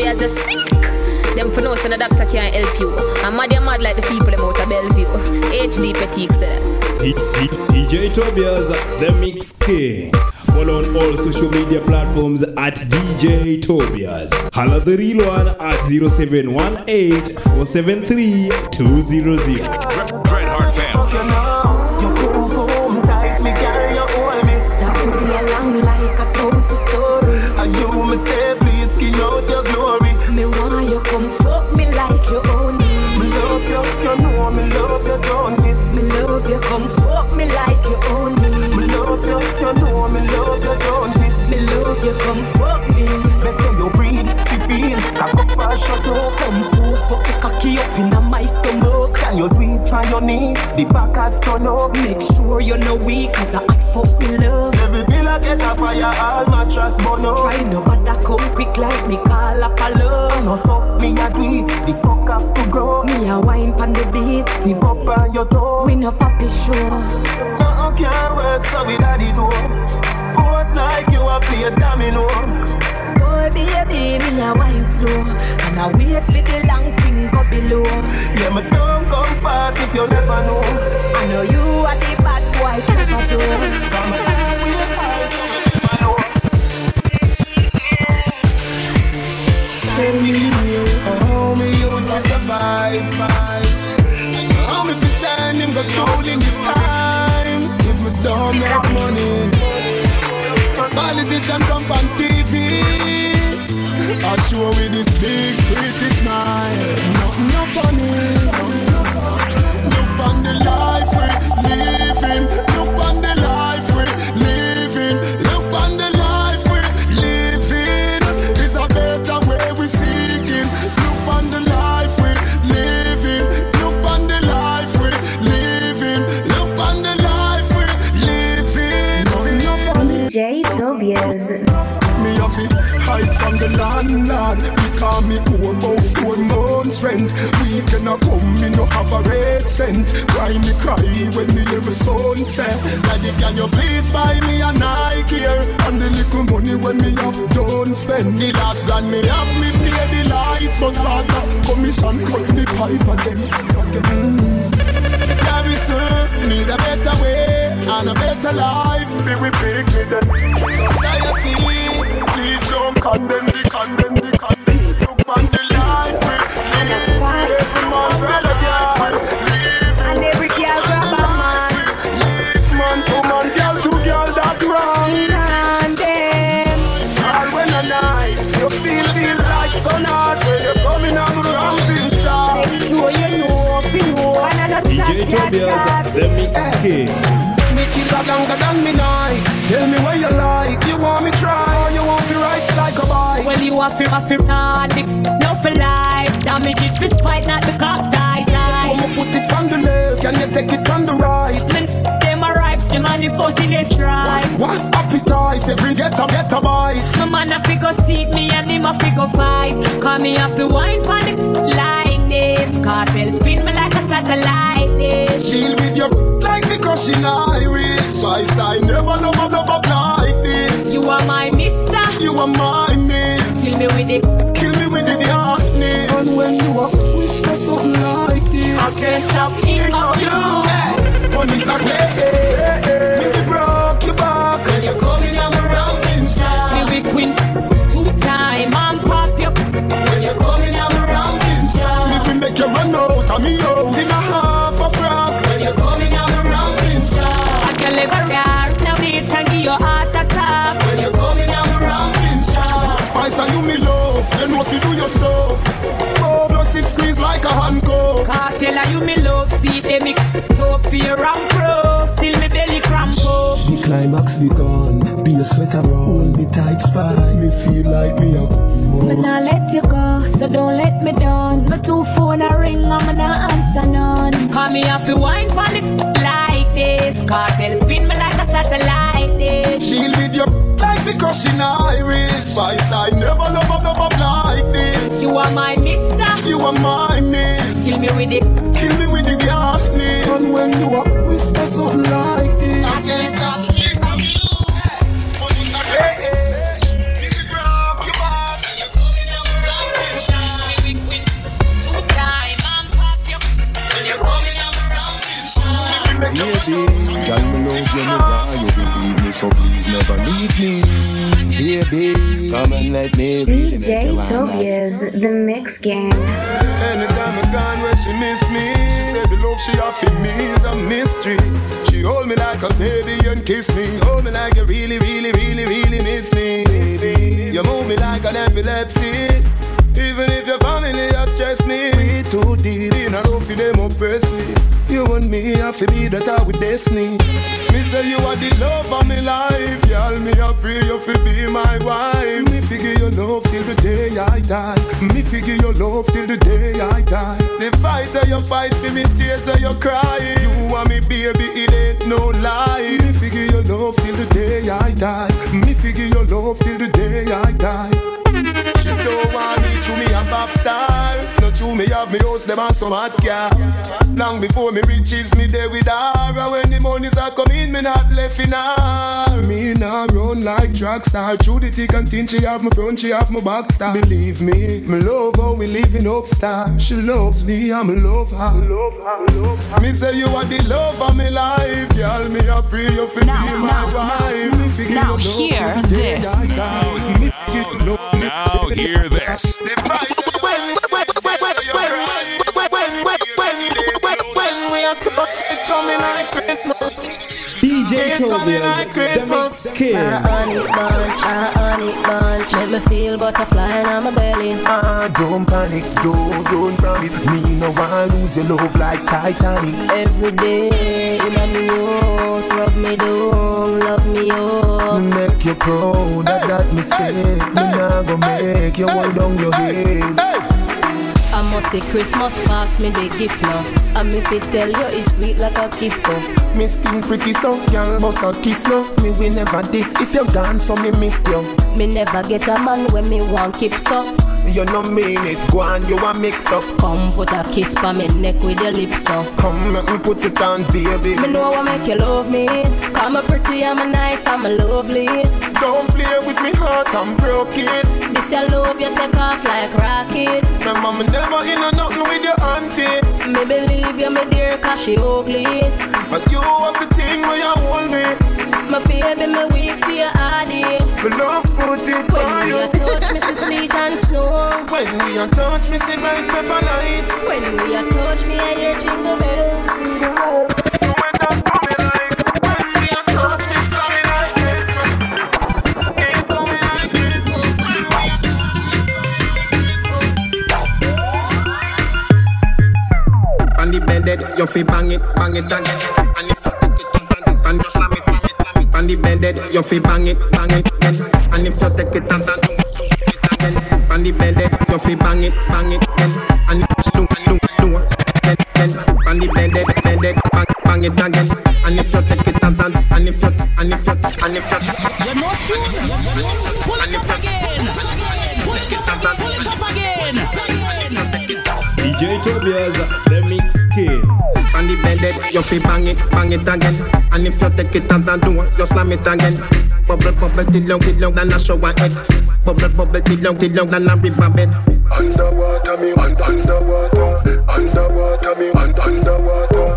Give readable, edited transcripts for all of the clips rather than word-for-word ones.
as you're sick. Them for no son a doctor can't help you. I'm mad like the people them out of Bellevue. HD Petite said that. DJ Tobias, the Mix King. Follow on all social media platforms at DJ Tobias. Holla the real one at 0718 473 200. Dreadheart family. You come home tight, me girl, you hold me. That would be a long like a thousand story. And you me say please skin out your glory. Me want you come fuck me like you own me. Me love you, you know me love you, don't it? Me love you, come fuck me like you own me. Me love you, you know me love you, don't it? Me love you, come fuck me. Let's say you breathe, you feel. Cock up and shut up. Come force fuck the cocky up in my stomach. Can you do it on your knee? The back has turn up. Make sure you're no weak, cause I hot fuck me love. Every pillar get a fire, all mattress burn up. Try no bother come quick like me call up a love. No suck me a do it, the fuck have to go. Me a wine pan the beat. Zip up on your toe. We no papi show. No can't work so we daddy do. Pose like you a play a domino. Boy baby, me a wine slow. And I wait for the long thing go below. Yeah, me don't come fast if you never know. I know you are the bad boy Trevor though. Come always high so you never know. Tell me how me you to survive. How me fi send him go school in this time. If me don't make money, politician come on TV. I show with this big pretty smile. No funny. Look on the life we living. Look on the life we living. Look on the life we living. It's a better way we seeking. Look on the life we living. Look on the life we living. Look on the life we living. No funny. DJ Tobias. Me have it hide from the landlord. Because me owe about 4 months rent. Weekend a come, me no have a red cent. Cry when me hear my son say, Daddy, can you please buy me a Nike here? And the little money when me have done spend. The last grand me have me pay the lights. But rather commission cut me pipe again. Very soon, need a better way and a better life. Be we big with the society. Please don't condemn the condemn. Look on the life we live. Every man brother girl live. And every girl grab a man. Man to man, girl to girl, that's wrong. And then All when a night, you feel like sun hot when you're coming on the ramping shot. make sure you know another DJ Tobias, the Mix King. Me keep a longer than me night. Tell me what you like. You want me try or you want me right like a bike? well, you want film no for life. Damage it for spite, not the cop die. Come and put it on the left, can you take it on the right? Them are ripes, them on the body, they try. What appetite, every get a bite. Some man a figure seat me and him a figure fight. Call me up to wine pan it like this. Cartel spin me like a satellite dish. Deal with your like the crushing iris. Spice, I never love a love like this. You are my mister. You are my miss. Kill me with it. Kill me with the darkness. And when you are whisper something like this, I can't stop thinking of you. money's not ready. Me broke your back and you're coming on the rounding shot. Me we queen 2 time and pop you. When you're coming on the rounding shot. Me make you run out of me house in a half a frock. When you're coming on the rounding shot. I can live a rare. Now me can give you heart attack. When you're coming on the rounding shot. Spice and you me love, then what you do your stuff. Over 6 squeeze like a handcuff. Cartel and you me love. See them me top fear and proof. Till me belly cramp up. The climax begun, be a sweater roll me tight spy. Me feel like me up. Me nah let you go, so don't let me down. My 2 phone a ring, I'm not answer none. Call me up, you wine pan it like this. Cartel spin me like a satellite dish. Deal with your like the crushing iris. Spice, I never love up like this. You are my mister. You are my miss. Kill me with it. Kill me with the ghastness. And when you are whisper something like this, I can't stop thinking of you. Hey, hey. If you broke your back and you're coming on around me. baby. Girl, me love you, me why you believe me, so please never leave me. Baby, come and let me really DJ Tobias, the Mix Gang. Anytime I gone where she miss me, she said the love she offered me is a mystery. She hold me like a baby and kiss me. Hold me like you really, really, really, really miss me, baby. You move me like an epilepsy. Even if your family has stressed me, we too deep in a love for them oppress me. You and me have to be that I with destiny. Me say you are the love of my life. Y'all me I pray you fi be my wife. Me figure your love till the day I die. Me figure your love till the day I die. The fight that you fight for me, tears that you cry. You and me baby, it ain't no lie. Me figure your love till the day I die. Me figure your love till the day I die. She don't want me to me a pop star. Not to me have me house, them and some hot car. Long before me riches, me there with her. And when the money's a come in, me not left in her. Me not run like drug star. Through the thick and thin, she have my front, she have my back star. Believe me love how we living upstar. She loves me, I'm love her. Me say you are the love of my life. Girl, me a pray you fi be my wife. Now hear this. Now hear this. When we are touched, it coming like Christmas. DJ Tobias, the Mix King. Honey bunch, make me feel butterfly in my belly. Don't panic, don't panic. Me no want lose your love like Titanic. Every day in my house, rub me down, love me up. Make you proud, that me say. Me nah go make you hold down your head. I must say Christmas pass me the gift now. And me fit tell you it's sweet like a kiss though. Me skin pretty so, y'all bust a kiss now. Me will never this if you're gone so me miss you. Me never get a man when me want keep so. You no mean it, go on you a mix up. Come put a kiss pa me neck with your lips so. Come let me put it on baby. Me know I make you love me. I'm a pretty, I'm a nice, I'm a lovely. Don't play with me heart, I'm broke it. This your love you take off like rocket. My mama never in a nothing with your auntie. Me believe you me dear cause she ugly. But you have the thing where you hold me. My baby me weak for your body. Me love put it on you. When we a touch me see sleet and snow. When we a touch me see bright pepper light. When we a touch me I hear jingle bells. So when that coming like, when we a touch it coming like this. It coming like this. On the bed, you fi bang it again. And if you take it and just slam it. On the bed, you fi bang it again. And if you take it and do it again. On the bed, you fi bang it again. And if you do again. On the bed, bang it again. And if you take it and if you You're not true. Pull it up again. Pull it up again. DJ Tobias, the Mix King. on the bed, you fi bang it again. And if you take it as a door, you slam it again. Bubble, bubble, till long, than a shower head. Bubble, bubble, till long, than a river bed. Underwater me, underwater me, underwater me, underwater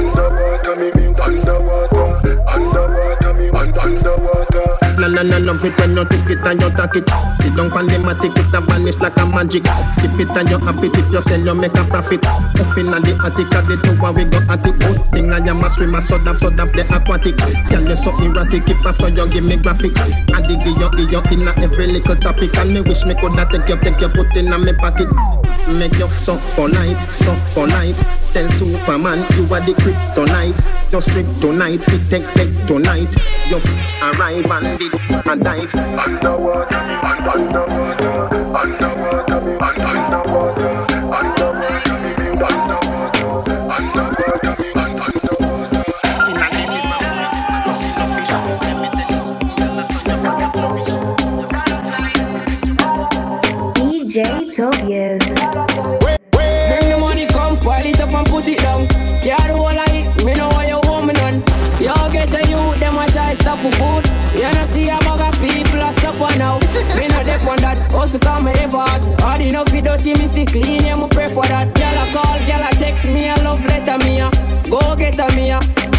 me, underwater. Na love it when you take it and you take it. Sit down pan the matic, it a vanish like a magic. Skip it and you happy if you sell, you make a profit. Up in the attic at the tower, we go at it. Good thing I am a swimmer, so damn the aquatic. Tell you so erratic, if I saw you give me graphic. I dig you in every little topic. And me wish me coulda take you, put in me pocket. Make you so polite. Tell Superman you are the kryptonite. You strip tonight, fit take tonight. You arrive and did a dive. Underwater me, underwater me, underwater me, DJ Tobias. Bring the money, come, pile it up and put it down. Yeah, the whole of it, me know what you want me done. Y'all get the youth, them a try stop for food. You know see a bag of people a suffer now. Me not dep on that, also come me effort. Hard enough you dirty me fi clean, yeah, me pray for that. Y'all a call, y'all a text me, a love letter me, go get a me,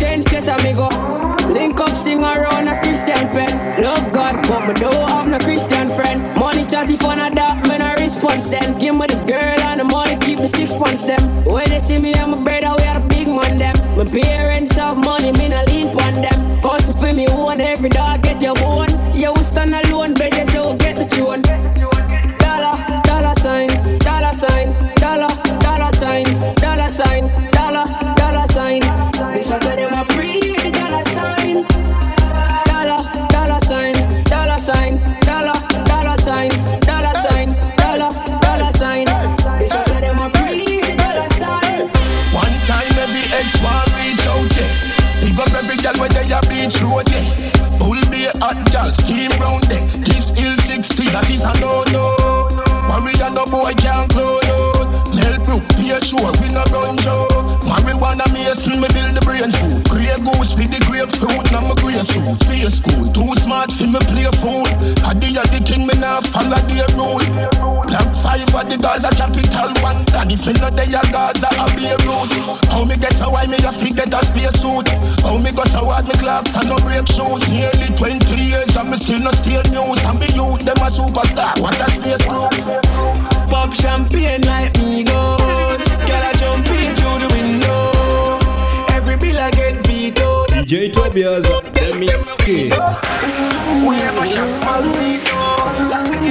chain set a me go. Link up, sing around a Christian pen. Love God, but me don't have no Christian friend. Money chatty for a dark, me no response then. Give me the girl and the money, keep me 6 points them. When they see me and my brother, we are the big man them. My parents have money, me no lean pon them. Cause for me, one every dog get your bone. You will stand alone, but you still get the tune. Dollar, dollar sign, dollar sign, dollar, dollar sign, dollar sign, dollar, dollar sign. This one of them a pretty dollar sign. Dollar, dollar sign, dollar sign, dollar, dollar sign, dollar sign, dollar, dollar sign. This one of them a pretty dollar sign. One time every ex want reach out, yeah. Pick up every girl where they a beach road, yeah. Pull be a hot girl, scheme round there. This hill 60, that is a no-no. Warrior no boy can't clone out. Melbrook, be sure we no run joke. Marijuana mason, me build the brain food. Grey goose with the grapefruit, now my grey suit. Face school, too smart for me play fool. Adi the king, me now follow the rule. Black 5 at the Gaza capital one. And if me no dey a Gaza, I be a road. How me get so why me a fit get a space suit? How me go so hard me clocks and no break shoes. Nearly 20 years and me still no steal news. And me youth them a superstar, what a space group. Pop champagne like me goes. Girl I jump in through the window. Every bill I get vetoed. DJ Tobias, the Mix King. Wherever champagne me go, that is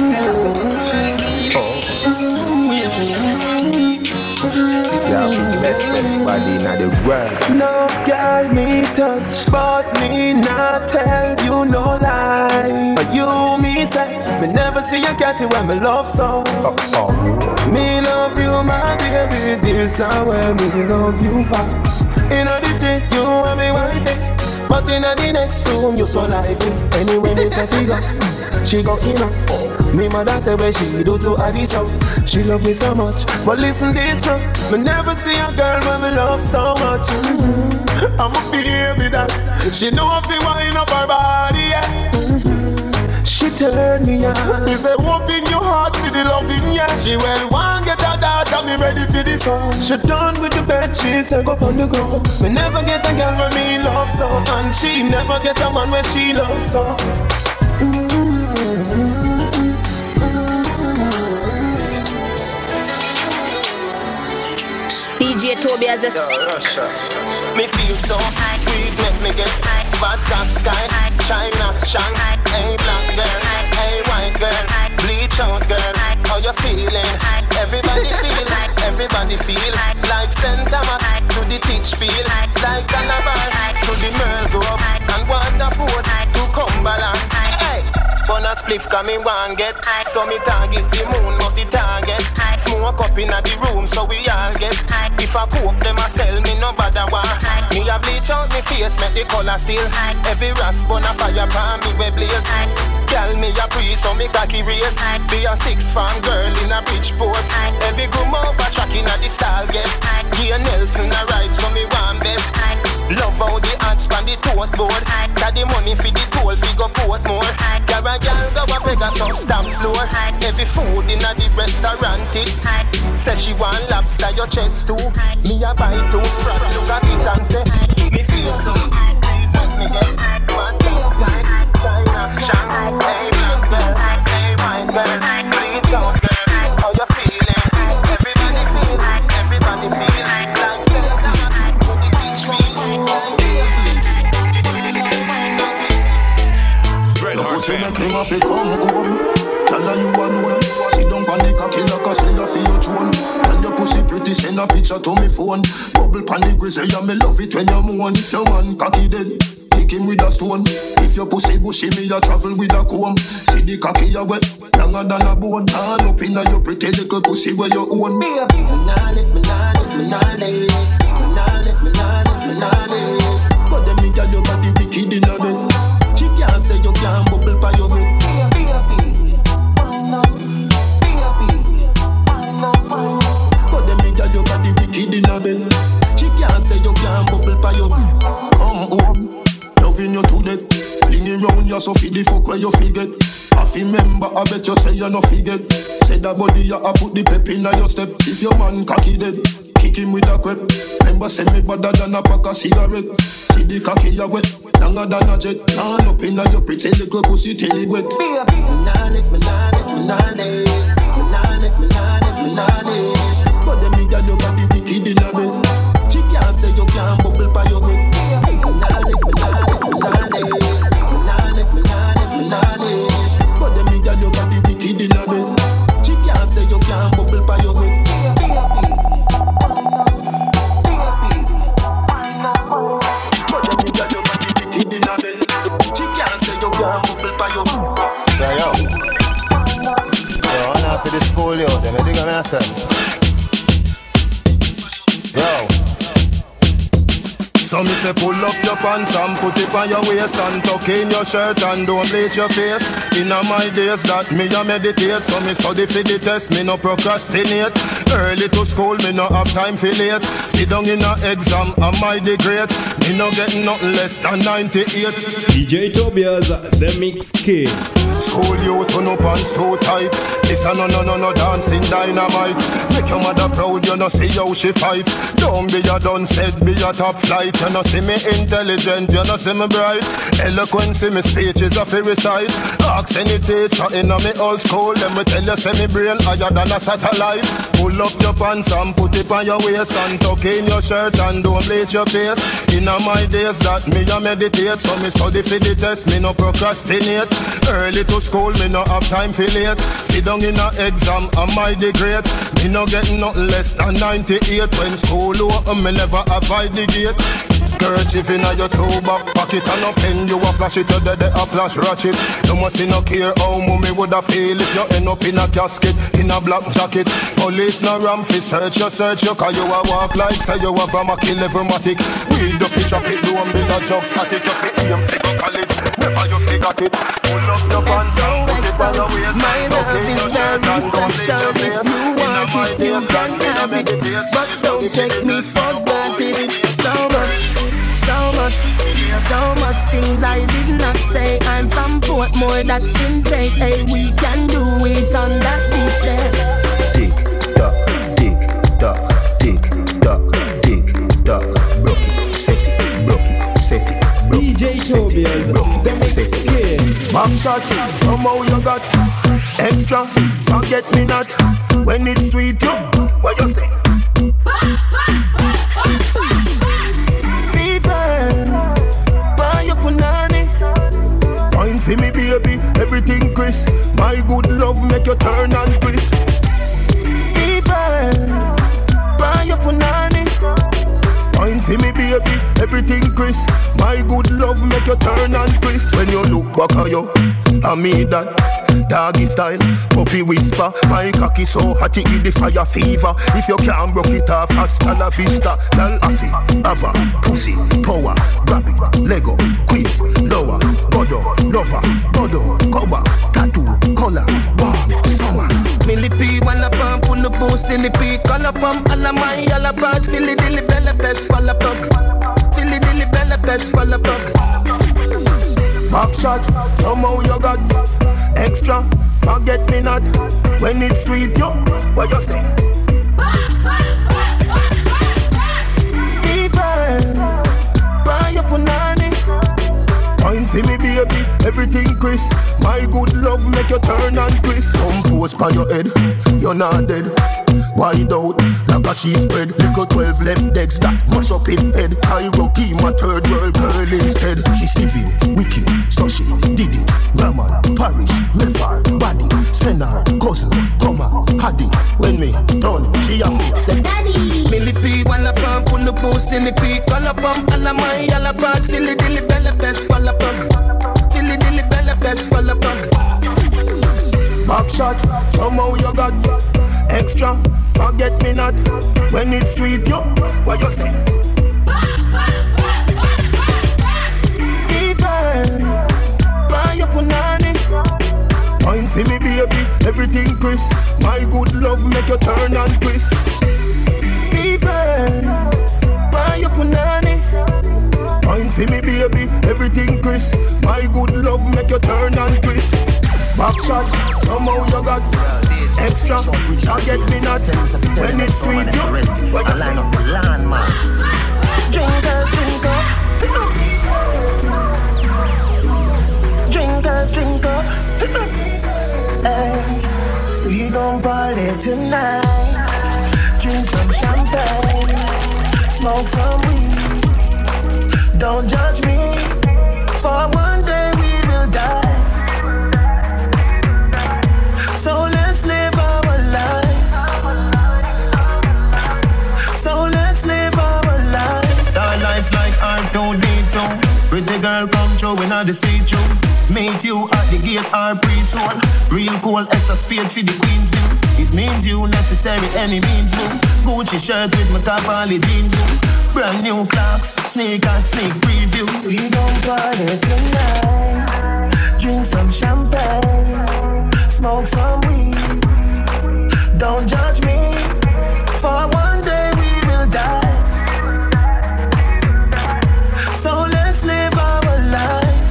the body in the world. No girl me touch, but me not tell you no lie. But you me say, me never see a cat when me love so. Me love you my baby, this is where me love you for. In the street you want me wifey, but in the next room you so lively. Anyway me say figure, she go in her. Me mother say where she do to Adisa. She love me so much, but listen this now. Me never see a girl when me love so much. I'm a baby that she know if you wind up her body, yeah. She turn me on. Me say open your heart for the loving, yeah. She well want get her daughter, me ready for this song. She done with the bed, she say go on the ground. Me never get a girl when me love so, and she never get a man when she love so. DJ Tobias a me feel so weak, make me get vodka sky, China, Shanghai, hey black girl, hey white girl, bleach out girl, how you feeling? Everybody feel like St. Thomas to the teach feel like Calabar to the Merle Grove and Waterford to Cumberland. Hey, bonus spliff coming one get, so me target the moon of the target. Smoke up in the room so we all get. If I cook them I sell me no bother one. Me a bleach out me face make the color still. Every rasp on a fire pan me we blaze. Girl me a breeze so me cocky race. Be a 6 farm girl in a Bridgeport. Every groom over track in a the style get. Gia Nelson a ride so me want bet. Love how the ants pan the toast board. Got the money for the toll fi go Portmore. Girl a girl go a Pegasus stamp floor. Every food in a the restaurant it. Say she want lobster your chest too. Me a buy 2 sprat look at it and say me feel so let me get one thing's guy China, Shanghai, hey black girl, hey white girl, bleed down girl, how you feeling? Everybody feel like Santa to the beach feel. Dread Heart Family. Tell her you alone. Sit down on the cocky like a sailor for your throne. Tell your pussy pretty, send a picture to me phone. Bubble panic grizzly, yeah, me love it when you moan. If your man cocky dead, kick him with a stone. If your pussy bushy, me a travel with a comb. See the cocky you wet, longer than a bone. Turn up in your pretty little pussy where you own. Baby, me nah lift, me nah lift, me nah lift. Me nah lift, me nah lift, me nah lift. But them me got your body wicked in a bed. She can't say you can't bubble by your bed. But them me got your body wicked in a bed. She can't say you can't bubble by your bed. Come home, loving you to death. Fling around you so feed the fuck where you forget. Half remember, I bet you say you no forget. Say that body you a put the pep in your step. If your man cocky dead, kick him with a crep. Remember say me better than a pack of cigarette. See the cocky you wet, longer than a jet. Turn up inna your pretty little pussy till it wet. Me nah lift, me nah lift, me nah lift. Me nah lift, me nah lift, me nah lift. But them nigga your body wicked inna bed. She can't say you can't bubble by your head. Me nah lift, me nah lift, me nah lift. Me nah lift, me nah lift, me nah lift. But them nigga your body wicked inna bed. She can't say you can't bubble by your head. For this school, yo, them dig on myself. Yo. So me say pull up your pants and put it on your waist and tuck in your shirt and don't bleach your face. Inna my days that me a meditate, so me study for the test, me no procrastinate. Early to school, me no have time for late. Sit down in a exam, am I the great? Me no get nothing less than 98. DJ Tobias, the Mix King. School youth turn up and too tight. This a no dancing dynamite. Make your mother proud, you no see how she fight. Don't be a done said, be a top flight. You no see me intelligent, you no see me bright. Eloquence in me speech is a free recite. Ask any teacher in a me old school, them will tell you say me brain higher than a satellite. Pull up your pants and put it on your waist and tuck in your shirt and don't bleach your face. In a my days that me a meditate, so me study for the test, me no procrastinate. Early to school, me no have time for late. Sit down in a exam, am I the great? Me no get nothing less than 98. When school open, me never avoid the gate. Kerchief inna your toe back pocket and a pen you a flash it, you dead a flash ratchet. You must no care how mommy woulda feel if you end up in a casket in a black jacket. Police no ram fi search you, cause you a walk like say you have a Mackie level matic. Weed the fish up it, don't build a job static. You fi aim fi go college, never you forgot it. Pull up your pants and put it on your waist. My love is very special. If you want it, you can have it, but don't take me for granted. So much things I did not say. I'm from Portmore, that's in Jake. Hey, we can do it on that beat there. Tick tock, tick tock, tick tock, tick tock. Broke it, set it, broke it, set it. DJ Tobias, the Mix King. Back shot, somehow you got extra. Forget me not when it's sweet. You, what you say? Wine for me baby, everything crisp. My good love make you turn and crisp. Fever, buy your punani. Wine for me baby, everything crisp. My good love make you turn and crisp. When you look back at you, I mean that doggy style, puppy whisper. My cocky so hot it the fire fever. If you can't broke it off, hasta la vista. Lal afi, ava, pussy, power, grab it, Lego, quick, lower, godo, lover, godo, cover, tattoo, color, warm, summer. Millipede, walla pump, pull the boost, silly color pump, alla my, alla bad, Philly dilly bella best, fall plug. Philly dilly bella best, fall plug. Back shot, somehow you got extra, forget me not when it's sweet, yo, what you say? Fever, buy your punani. Wine for me baby, everything crisp. My good love make you turn and crisp. Compose by your head, you're not dead. Wide out, like a sheet spread. Little 12 left decks that mash up in head. I go keep my third world girl instead. She civil, wicked, so she did it. Raman, parish, river, body, sender, cousin, comma, haddy. When me done, she a fit, say daddy. Millipede, walla pump, pull the boost, silly color pump, alla my, alla bad, Philly dilly bella best, fall plug. Philly dilly bella best, fall plug. Back shot, somehow you got extra, forget me not when it's sweet, yo, what you say? Fever, buy your punani. Wine for me baby, everything crisp. My good love make you turn and crisp. Fever, buy your punani. Wine for me baby, everything crisp. My good love make you turn and crisp. Back shot, somehow you got extra, forget me not when it's sweet, yo, what you say? Line up the landmark. Drinkers, drink up. smoke some weed. Don't judge me, for one day we will die. So let's live our lives. So let's live our lives. Star life like R2D2. Pretty girl come through when I see you. Meet you at the gate or pre-soul. Real cool as a spade for the Queen's view. It means you necessary any means move. Gucci shirt with my Cavalli jeans move. Brand new clocks, sneakers, sneak preview. We gon' party tonight. Drink some champagne. Smoke some weed. Don't judge me. For one day we will die. So let's live our lives.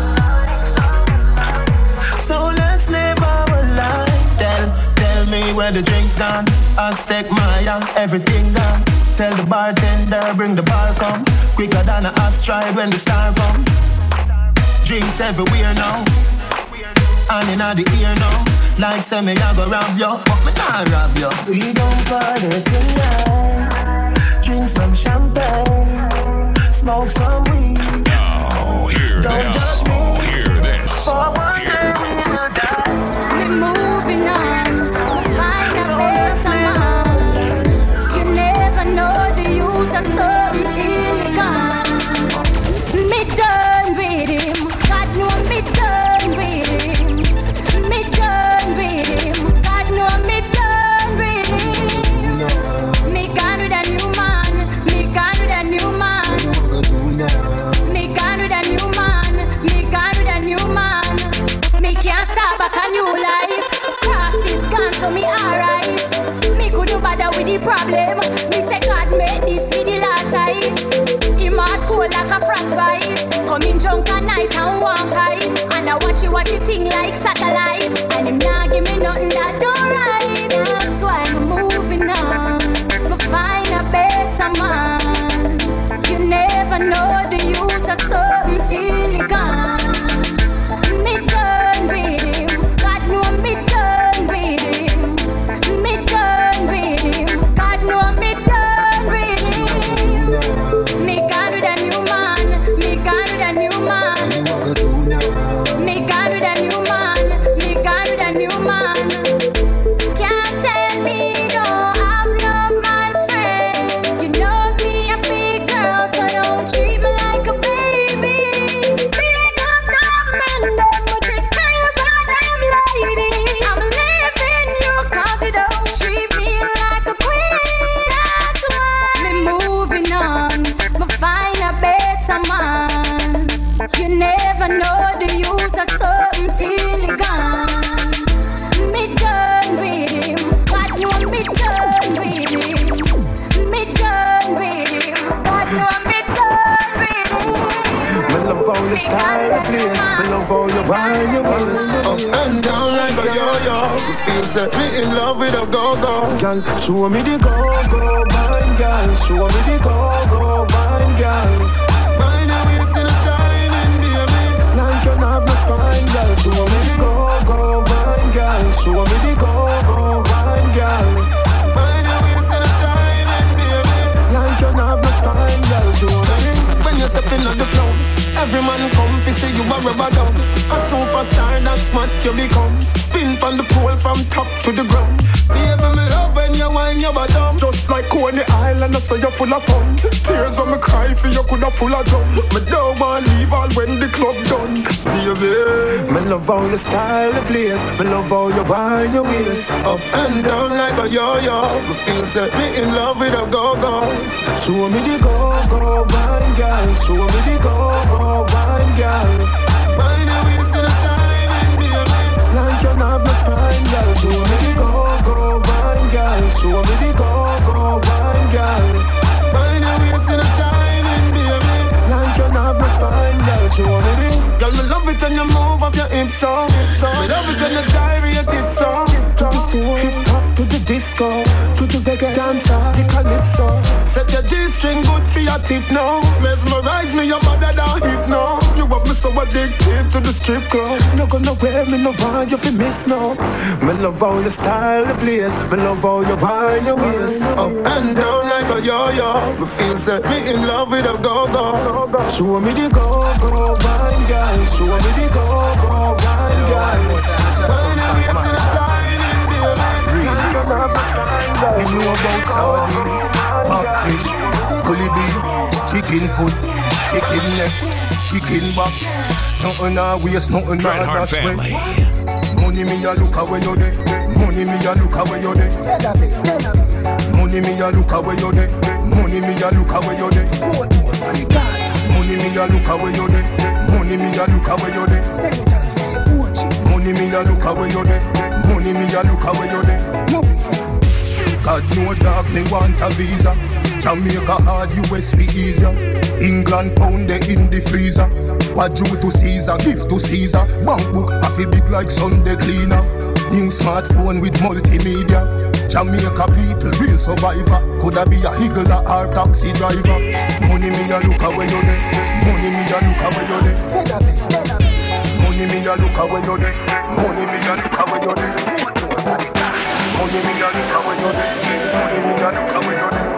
So let's live our lives. Tell me where the drink's gone. Aztec, Maya, everything gone. Tell the bartender, bring the bar come. Quicker than a asteroid when the star come. Drinks everywhere now. And in the ear now. Like say me I go rob you, but me not rob you. We gon' party tonight. Drink some champagne. Smoke some weed. Now hear Don't this. judge me. Hear this. For one day we will die. Me moving on, find a better man. You never know the use of something till it gone. Me done with him, God know me done with him. Me done with him, God know me done with him. Me gone with a new man, me gone with a new man. Me gone with a new man, me gone with a new man. Me can't start back a new life. Cross is gone, so me alright. Me couldn't bother with the problem. Me say God made this be the last time. Him heart cold like a frostbite. Coming drunk at night and one fight. And I watch you think like satellite. And him not give me nothing that don't right. That's why I'm moving on. Me find a better man. You never know the use of something till it gone. Me done with him. God know me done with him. Me done with him. God know me done with him. Me gone with a new man. Me gone with a new man. Me gone with a new man. Me gone with a new man. Can't tell me don't have no man friend. You know me a big girl, so don't treat me like a baby. Big up that man, them would take care about them lady. I'm leaving you 'cause you don't treat me like a queen. That's why me moving on. Me find a better man. You never know the use of something till it gone. Me done with him. God know me done with him. Me done with him. God know me done with him. Me love how you style, please. Me love how you wind your waist up and down like a yo-yo. You feel set me in love with a go-go. Girl, show me the go-go, wine, girl. Show me the go-go, wine, girl. Mind your waist in a time and baby. Like you have no spine, girl. Show me the go-go, wine, girl. Show me the go-go, wine, girl. Mind your waist in a time and baby. Like you have no spine, girl. Show me. When you step in on the club, every man come fi see you a rubber dub. A superstar, that's what you become. Spin on the pole from top to the ground. Baby, me love when you whine your bottom. Just like Coney Island, I say you're full of fun. Tears when me cry for you coulda full of drum. Me don't want leave all when the club done. Baby, me love how you style the place. Me love how you whine your waist up and down like a yo-yo. Me feel set me in love with a go-go. Show me the go-go, wine girl. Show me the go-go, wine girl. Wine your waist in a time and baby. Like you have no spine, girl. Show me the go-go, wine girl. Show me the go-go, wine girl. Wine your waist in a time and baby. Like you have no spine, girl. Show me the. Girl, me love it when you move up your hips so. Me love it when you gyrate it so. To the soul, hip hop to the disco, to the reggae dancer, the calypso. Set your G G-string good for your tip now. Mesmerize me, your mother down hip now. You have me so addicted to the strip club. No go nowhere, me no want you fi miss now. Me love how you style the place. Me love how you wind your waist up and down like a yo-yo. Me feel set me in love with a go-go. Show me the go-go wine, girl. Show me the go-go wine, girl. When you get to the time in daylight, you know about Saudi, backfish, bully beef, chicken foot, chicken neck, chicken back. Nothing a waste, nothing a dash way. Money me a look away you there. Money me a look away you there. Money me a look away you there. Money me a look away you there. Money me a look away you there. Money me a look away you there. Money me a look away you there. Money me a look away you there. God no dog me want a visa. Jamaica hard, US be easier. England pound they in the freezer. What due to Caesar, give to Caesar. Bank book a fi big like Sunday cleaner. New smartphone with multimedia. Jamaica people, real survivor. Coulda be a higgler or taxi driver. Money me a look away you there. Money me a look away you there. Money me a look away you there. Money me a look away you there. Money me a look away you there. Money me a look away you there.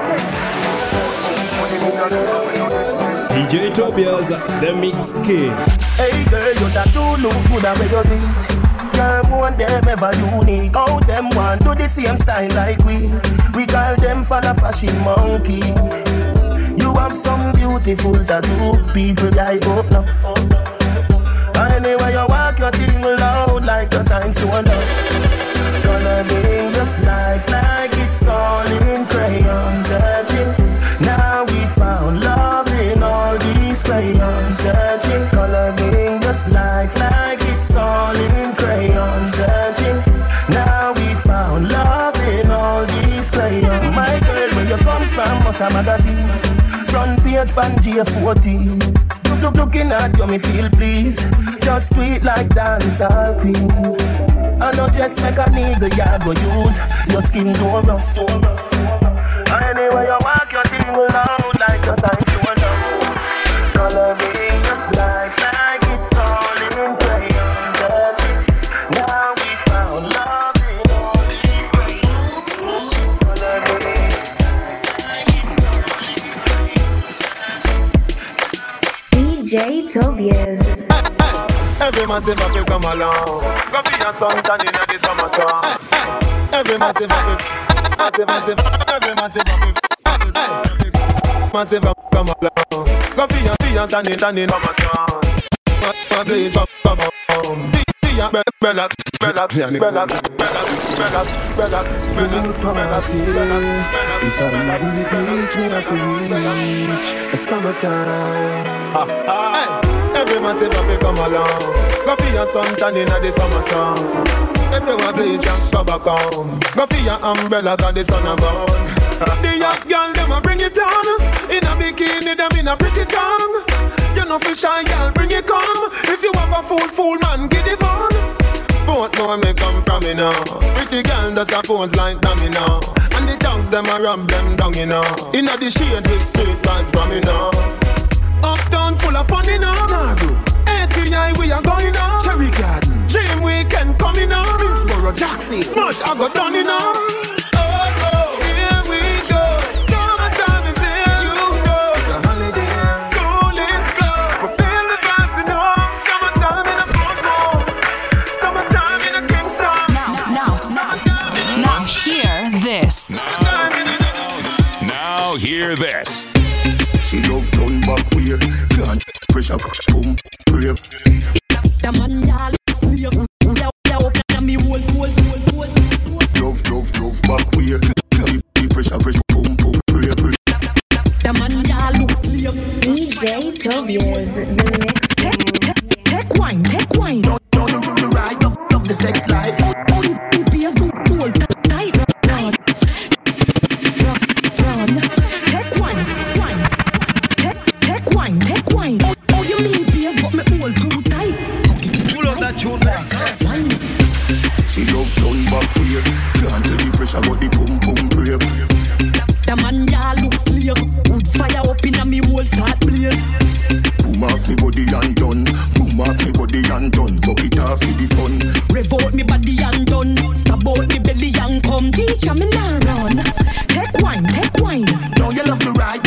DJ Tobias, the Mix King. Hey girl, you that do look good at where you beat. Girl, want them ever unique. How them want do the same style like we. We call them for the fashion monkey. You have some beautiful tattoo. People like open up. Anyway you walk your thing loud like a sign to love. Coloring this life like it's all in crayon. Searching, now we found love in all these crayons. Searching, coloring this life like it's all in crayon. Searching, now we found love in all these crayons. My girl, where you come from? Must a magazine. Front page pan J14. Looking at you, me feel please. Just tweet like dancehall queen. I know just make a nigga ya go use. Your skin go rough. Anyway you walk your thing loud like a sign to love. Coloring this life like it's all in crayon. Searching, now we found love in all these crayons. Coloring this life like it's all in crayon. DJ Tobias. Every massive have to come along. Go be a sun tan in the summer sun. Every massive have to, every massive have to come along. Go be a sun in the summer sun. Play it come on. Be a bella. If I reach me, I reach a summertime. Every massive have to come along. Go for your sun tan in the summer sun. If you want play jump, go back home. Go for your umbrella, cause the sun abound. The young girl, them a bring it on. In a bikini, them in a pretty tongue. You know for shy girl, bring it come. If you have a fool man, get it on. Both know me come from me now. Pretty girl does a pose like dummy now. And the tongues, them a rub them down, you know. In a the shade with straight vibes from me now. Uptown full of fun in our ATI we are going on. Cherry Garden, Dream Weekend coming on. Minsboro, Jackson, Smash I got done in on. Oh, here we go. Summertime is here, you know. It's a holiday, school is closed. We feel the vibes, you know. Summertime in a Portmore. Summertime in a Kingston. Now hear this. Now hear this. She love turn back way. Can't pressure, boom, brave. The man y'all slave. Me wolf. Love back way. Pressure, boom, brave. The man y'all look slave. DJ Tobias, the Mix King. Take wine. Don't the ride of the sex life. Only PS do hold tight. Run. Take wine. Take wine. Oh, you mean PS, but me hold too tight. Pull up that tune, man. She love turn back way. Can't tell the pressure, but the boom brave. The man y'all look slave. Would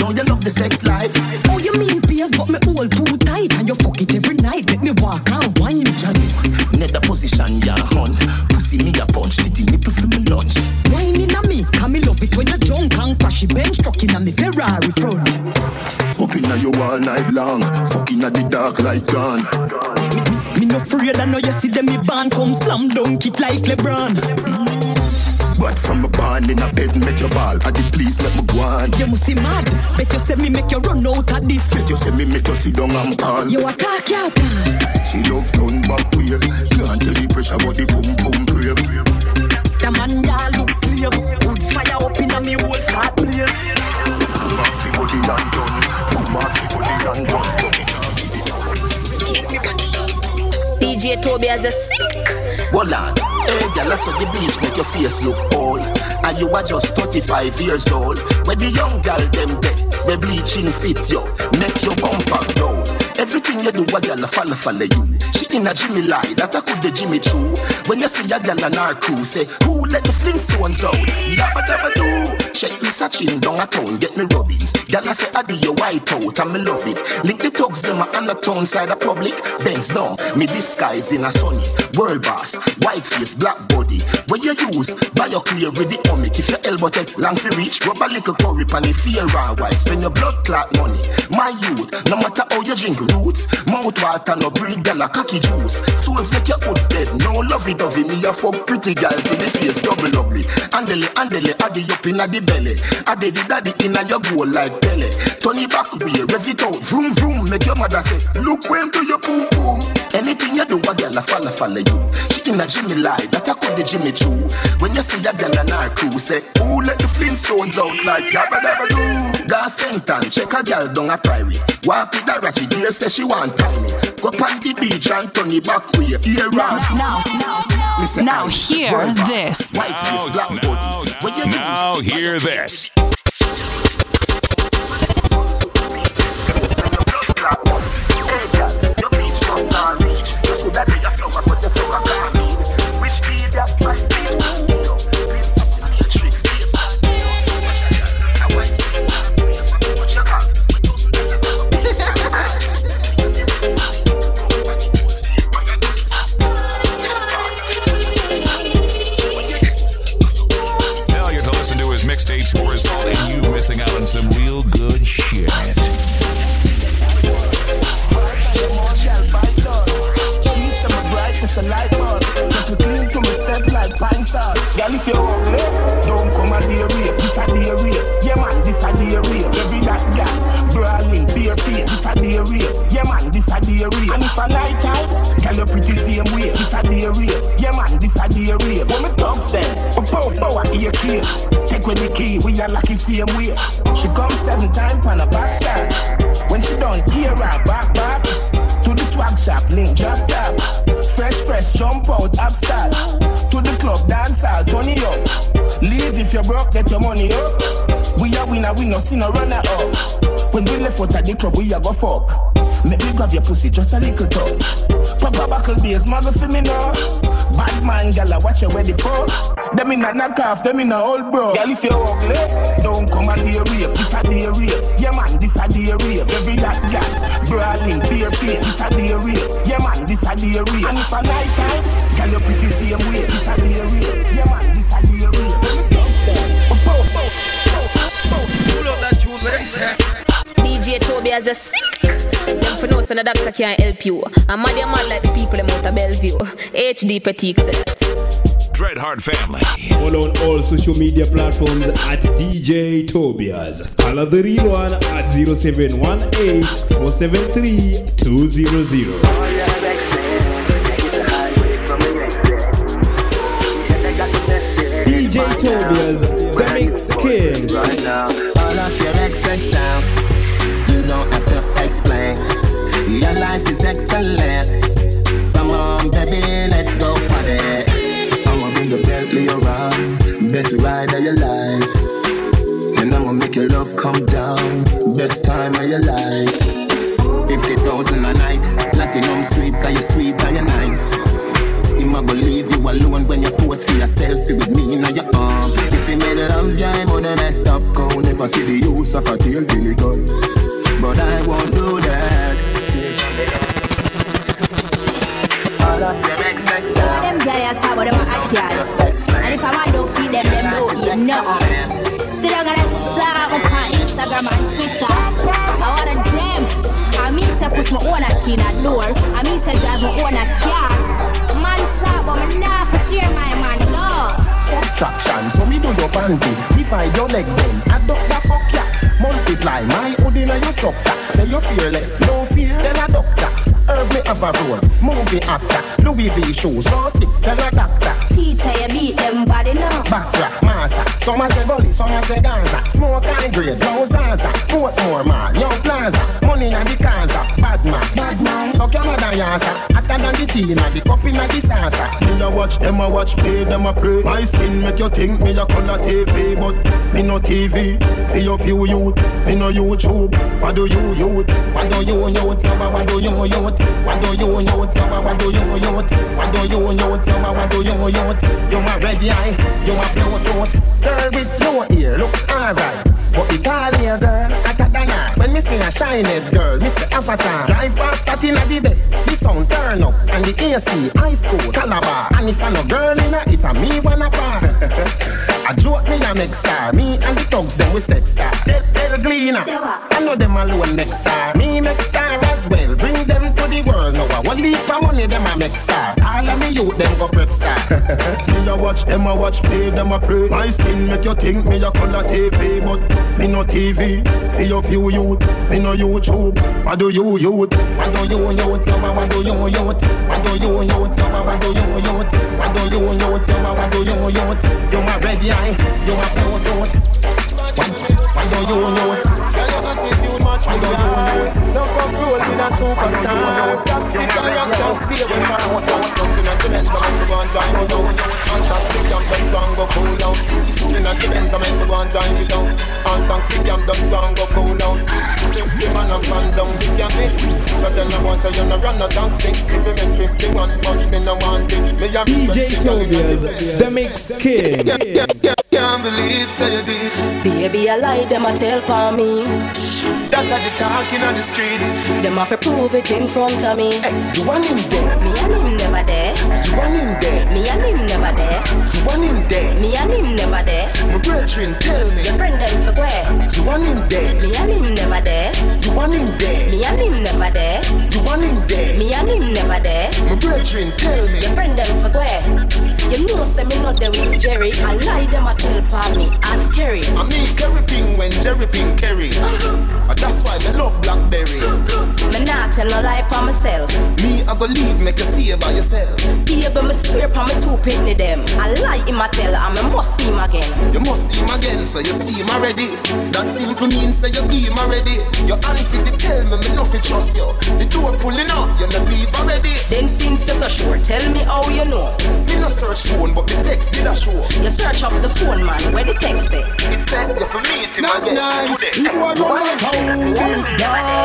Know you love the sex life. Oh, you mean Piers, but me hold too tight. And you fuck it every night. Make me walk and whine. Johnny, net the position, ya hunt. Pussy me a punch, titty nipple for me lunch. Whine in a me, can me love it when you drunk and crashy bench truck in a me Ferrari front. Hooking at you all night long, fucking at the dark light gone. Me no afraid, I know you see them me band come slam dunk it like LeBron. But from a band in a bed, make your ball. I did please let me go on. You must see mad. Bet you say me make you run out of this. Bet you say me make you sit down and call. You a talk, ya. She love turn back wheel. Can't tell the pressure but the boom boom brave. The man ya look slave. Wood fire up in a me whole start place. Mass the body and done. Mass the body and done. DJ Toby has a sick. Hold on. Hey, girl, I saw the beach make your face look old. And you are just 35 years old. Where the young girl them dead, where bleaching fit you, make your bumper go. Everything you do, a girl follow you. She in a Jimmy lie, that I could the Jimmy true. When you see a girl and her crew, say, who let the Flintstones out? Dabba do. Shake me searching down a town, get me rubbings. Girl, I say, I do your white out, and me love it. Link the thugs, them on the town side of public. Bends down, me disguise in a sunny. World boss, white face, black body. Where you use, buy your clear with the omic. If your elbow take long for reach, rub a little curry pan if fear and white. Spend your blood clot money. My youth, no matter how you drink roots. Mouth water no breed, girl a cocky juice. Souls make your good bed, no lovey-dovey. Me a fuck pretty girl till the face double ugly. Andele, addy up inna the belly. Addy the daddy inna your goal like Pele. Turn it back way, rev it out, vroom vroom. Make your mother say, look when to your boom boom. Anything you do, a girl a follow you. She inna Jimmy lie, that I could the Jimmy true. When you see a girl and her crew, say, who let the Flintstones out like dabba do? Gas sentan, check a girl down a prairie. Walk with a ratchet, dear say she want tiny. Go on the beach and turn it back way. Here Now hear this. Now hear this. Mixtapes will result in you missing out on some real good shit. She's some brightness and light on. Just a clean to me step like pine salt. Girl, if you're ugly, don't come and be a rave. This a day rave. Yeah man, this a day rave. Every that girl, brawling, bare face. This a day rave. Yeah man, this a day rave. And if I night time, girl, you're pretty same way. This a day rave. Yeah man, this a day rave. When me dogs then, pow, I hear kill. Take with the key, we are lucky same way. She comes 7 times on a back shot. When she done, hear her back. To the swag shop, link drop top. Fresh, jump out, upstart. To the club, dance out, turn it up. Leave if you're broke, get your money up. We are winner, we no see no runner up. When we left out at the club, we a go fuck. Make me grab your pussy, just a little touch. Papa buckle beers, mother for me now. Bad man, gala, watch you ready for. Them in a knock off, them in a old bro. Girl, if you're ugly, don't come and be a rave. This a day rave. Yeah man, this a day rave. Every that girl, brawling, bare face. This a day rave. Yeah man, this a day rave. And if a night time, girl, you're pretty same way. This a day rave. Yeah man, this a day rave. Pull up that tune, what I say. DJ Toby has a sick. Them for no son a doctor can't help you. I'm mad like the people them out of Bellevue. HD Petite said that. Dreadheart Family. Follow on all social media platforms at DJ Tobias. Holla the real one at 0718 473 200. DJ Tobias, the Mix King. Right now, all of your exes sound. You don't have to explain. Your life is excellent. Come on, baby, let's go party. I'ma bring the Bentley around. Best ride of your life. And I'ma make your love come down. Best time of your life. 50,000 a night. Platinum sweet, cause you're sweet and you're nice. I'ma leave you alone when you pose for your selfie with me in your arm. If you made love, I'm gonna mess stop go, never see the use of a tail till it gun. But I won't do that. All of your ex-ex some of them girls are talk about them hot girl. And if I want to feed them know you know. Still I'm gonna start up on Instagram and Twitter. I want a gem. I mean say push my own key in a door. I mean say drive my own car. Man sharp but me nah for share my man no. Subtraction, so me do your panty. Divide your leg then, adopt the fuck ya. Multiply my hood in your structure. Say you're fearless, no fear, tell a doctor. Herb me have a role, movie actor. Louis V shoes, so sick, tell a doctor. Teacher, you beat them body now. Backtrack, massa. Some a say gully, some a say Gaza. Smoke high grade, no Zaza. Portmore man, Young Plaza. Money and the Kaza. Bad man. So Canada yasa. Hotter than the tea, and the cup in the salsa. Me a watch, them a watch, pay them a pray. My skin make you think me a color TV, but me no TV. See your few youth, me no YouTube. What do you youth? What do you youth? What do you youth? What do you youth? What do you youth? What do you youth? What do you youth? You a red eye, you a blue throat. Girl with no ear, look alright. But the call here girl, hotter than her. When me see a shiny girl, me say avatar. Drive past that in the best, the sound turn up. And the AC, high school, Calabar. And if I no girl in it a me wanna bar. I joke me a make star. Me and the thugs them we step star. They'll gleaner, I know them alone next star. Me make star as well, bring them to the world. Now I want leave for money, them a make star. All of me youth, them go prep star. Me a watch, them a watch, pay them a pray. My skin make you think me a color TV, but me no TV. See your few youth, me no YouTube. What do you youth? What do you youth? What do you youth? What do you youth? What do you youth? What do you youth? What do you youth? You a red eye, you a blue throat. What do you youth? What do you youth? Some come rolls in a superstar. Toxic character, stay with my own. Something that depends on me go and time it down. Toxic jam just go and go cool down. Something that depends on me go and time it down. Toxic jam just go and go cool down. Simply man a fan down, we can't be. But then I want to say you no run no toxic. If you make 51, but me no want it. Me a DJ Tobias, the Mix King. Can't believe say you beat. Baby I lie, them a tell for me. That are the talking on the street. Them have to prove it in front of me. Hey, you want him there? Me and him never there. You want him there? Me and him never there. You want him there? Me and him never there. My brethren, tell me. Your friend them for where? You want him there? Me and him never there. You want him there? Me and him never there. You want him there? Me and him never there. My brethren, tell me. Your friend them for where? You know say me not there with Jerry. I lie them a tell for me. I'm scary. I mean Kerry Ping when Jerry Ping carry. That's why me love Blackberry. Me not tell no lie for myself. Me I go leave, make you stay by yourself. Baby me swear for me two penny them. I lie in my tell and me must see him again. You must see him again, so you see him already. That simple means say you give him already. Your auntie they tell me nothing trust you. The door pulling up, you not leave already. Then since you're so sure, tell me how you know. Me no search phone, but the text did a show. You search up the phone man, where the text say? It said you for meet him again. Nice. You are running town, big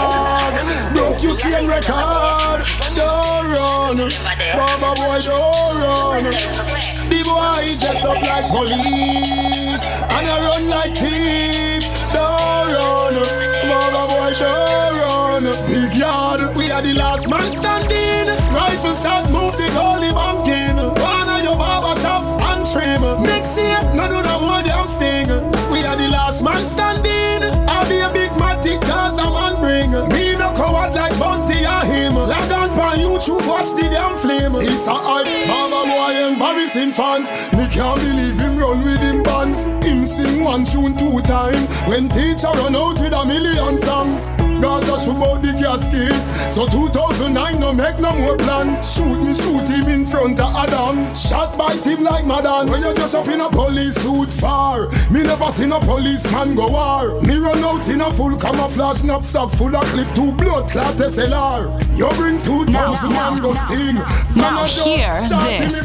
dog. Broke you see record. Don't run, Baba boy, don't run. The boy dress up like police and I run like thief. Don't run, Baba boy, don't run. Big yard, we are the last man standing. Rifle shot, move the goalie banking. One of your barber shop and trim. Next year, no do the more damn sting. We are the last man standing. I'll be a big matic cause a man bring. Me no coward like Bunty or him. Log on pan YouTube, watch the damn flame. It's a hype, Baba boy embarrassing fans. Me can't believe him run with him bands. Him sing one tune 2 times. When teacher run out with 1,000,000 songs. Gaza shoot out the casket. So 2009 no make no more plans. Shoot him in front of Adams. Shot by him like Madden. When you just up in a police suit far. Me never seen a policeman go war. Me run out in a full camouflage knapsack full of clip 2 blood clot SLR. You bring 2,000 and go sting. Now hear this.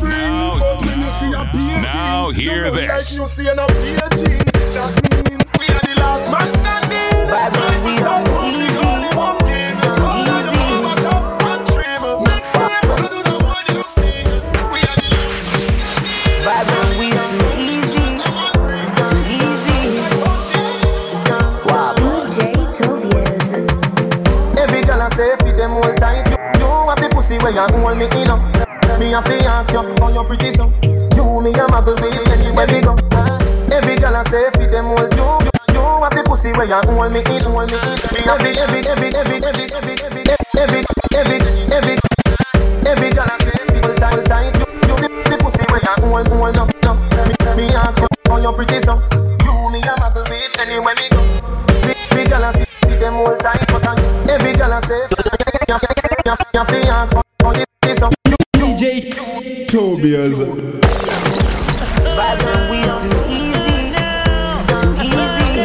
Now hear this. Like you see in a PG. That mean we are the last man standing. Vibes and we too easy. Too easy. Vibes and we too easy. Too easy. pussy where you hold me in up. Me a fi ask you, how you pretty so? You me a muggle with anywhere we go. Every girl I say fit them hold you. You have the pussy where you hold me in, hold me in. Every girl I say fit tight. You the pussy where you hold up. Me ask you, how you pretty so? You me a muggle with anywhere we go. Every girl I say fit them hold tight, but every girl I say you fi ask how you pretty so? DJ Tobias. Vibes and weeds too easy. Too easy.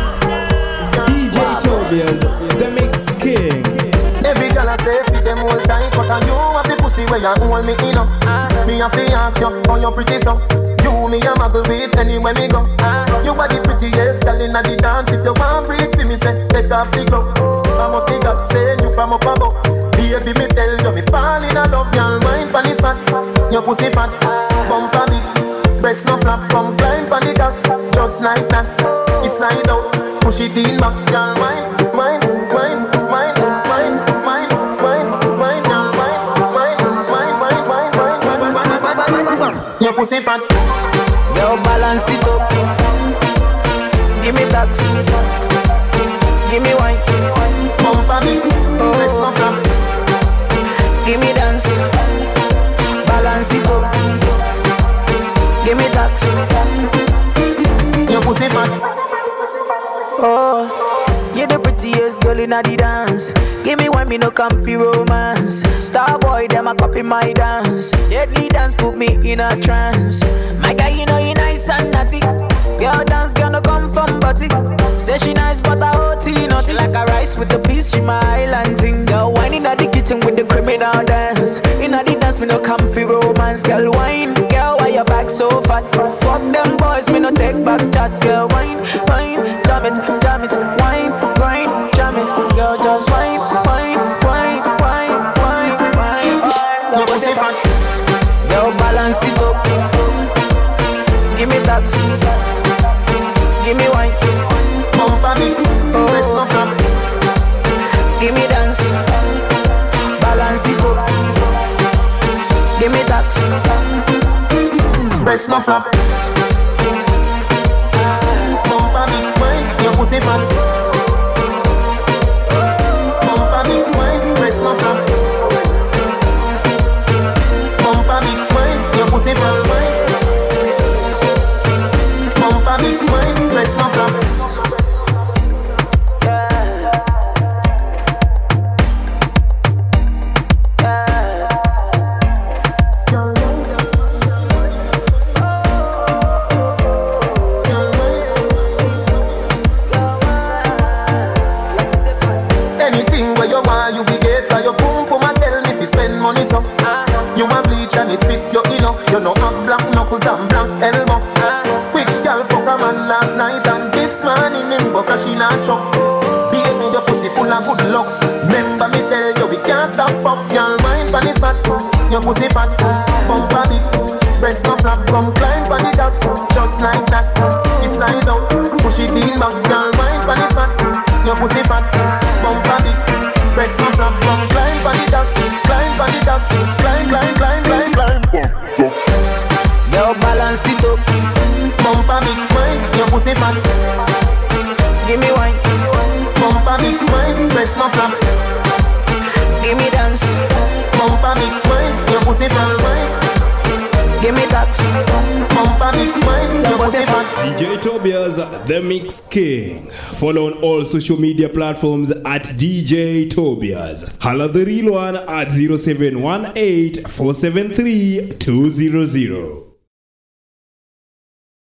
DJ Tobias, the mix king. Every girl I say fit them hold tight, but you have the pussy where you hold me in up. Me a fi ask you, how you pretty so? You me a muggle with anywhere me go. You are the prettiest girl inna the dance. If you want breathe for me, say take off the glove. I must see God saying you from up above. Baby, me tell you me fall in love. Y'all mind pon this fat, your pussy fat, bumper big, breast no flap. Come climb pon the cock, just like that. It's slide out, push it in back. Y'all mind. Your pussy fat. Yo, balance it up. Give me tax. Give me wine. Bumper big, breast no flap. Give me dance. Balance it up. Give me tax. Your pussy fat. Oh, you're the prettiest girl in the dance. Give me one, me no comfy romance. Star boy, them a copy my dance. Deadly dance put me in a trance. My guy, you know you nice and naughty. Girl dance, girl no come from body. Say she nice but I OT naughty. Like a rice with the peas, she my island thing. Girl wine in the kitchen with the criminal dance. In the dance, me no comfy romance. Girl wine, girl why your back so fat? Fuck them boys, me no take back chat. Girl wine, jam it, wine, grind, jam it. Girl just wine. Your pussy fat. Yo, balance it up. Give me tax. Give me wine. Bumper big, breast no flap. Give me dance. Balance it up. Give me tax. Breast no flap. Bumper big wine. Your pussy fat. Bumper big wine. Breast no flap. Bumper big wine. Your pussy fat wine. Bumper big wine. Breast no flap. So you a bleach and it fit you in. You know have black knuckles and black elbow. Which girl fuck a man last night and this morning him but she not chop. Baby your pussy full of good luck. Remember me tell you we can't stop fuck. Y'all mind pon this fat. Your pussy fat, bumper big, breast no flap. Come climb pon the top, just like that. It's slide out, push it in back. Y'all mind pon this fat. Your pussy fat, bumper big, breast no flap. Come climb pon the top. Climb. Yo, balance it up. Bumper big wine, your pussy fat. Give me wine. Bumper big wine, breast no flap. Give me dance. Bumper big wine, your pussy fat wine. Give me tax. Bumper big wine, your pussy fat. DJ Tobias, the Mix King. Follow on all social media platforms at DJ Tobias. Holla the real one at 0718 473 200.